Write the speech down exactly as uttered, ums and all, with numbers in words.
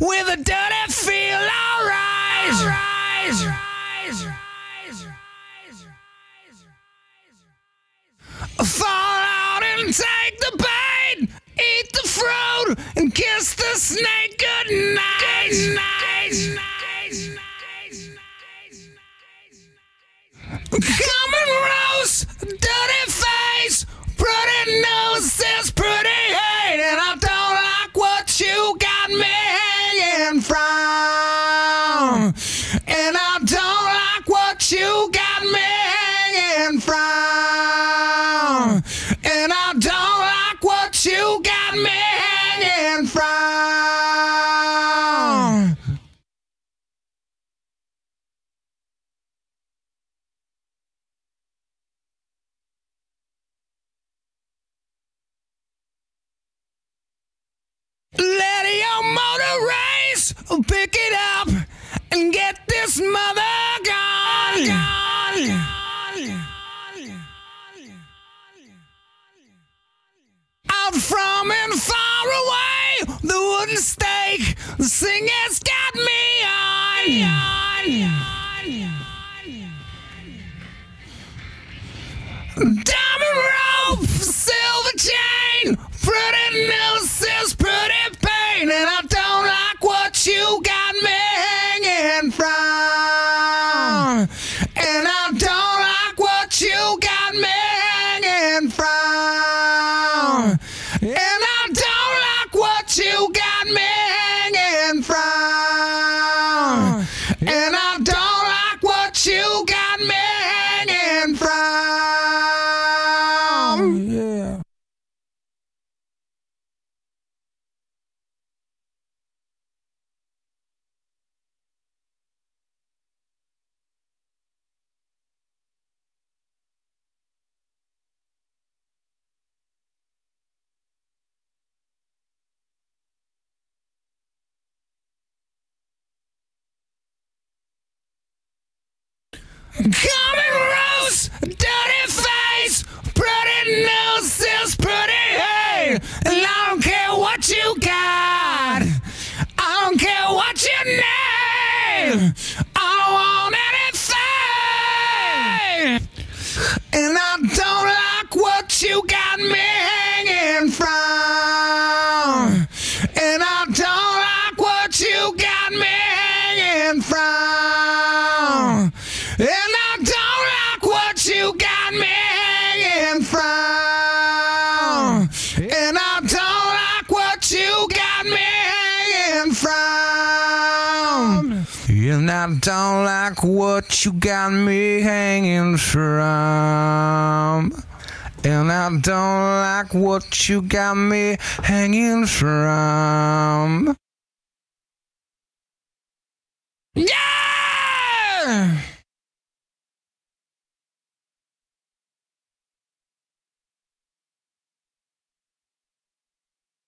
with a dirty feel. I'll rise, rise, rise, rise, rise. Fall out and take the bait, eat the fruit and kiss the snake goodnight. Good night. Come and roast, dirty face, pretty nose is pretty hate, and I don't like what you got me hanging from, and I don't like what you got me hanging from, and I don't like what you got me hanging from. Let your motor race, pick it up, and get this mother gone. gone, gone. Out from and far away, the wooden stake, the singer's got me on. Diamond rope, silver chain, pretty nooses, pretty pain, and I don't like what you got me hanging from, and I don't like what you got me hanging from, and I don't like what you got me hanging from, and I don't like what you got me hanging from. Yeah. Come and roast, dirty face, pretty noses, pretty hate, and I don't care what you got, I don't care what you name, I don't want anything, and I don't like what you got me hanging from, and I don't like what you got me hanging from. And I don't like what you got me hanging from. And I don't like what you got me hanging from. And I don't like what you got me hanging from. And I don't like what you got me hanging from.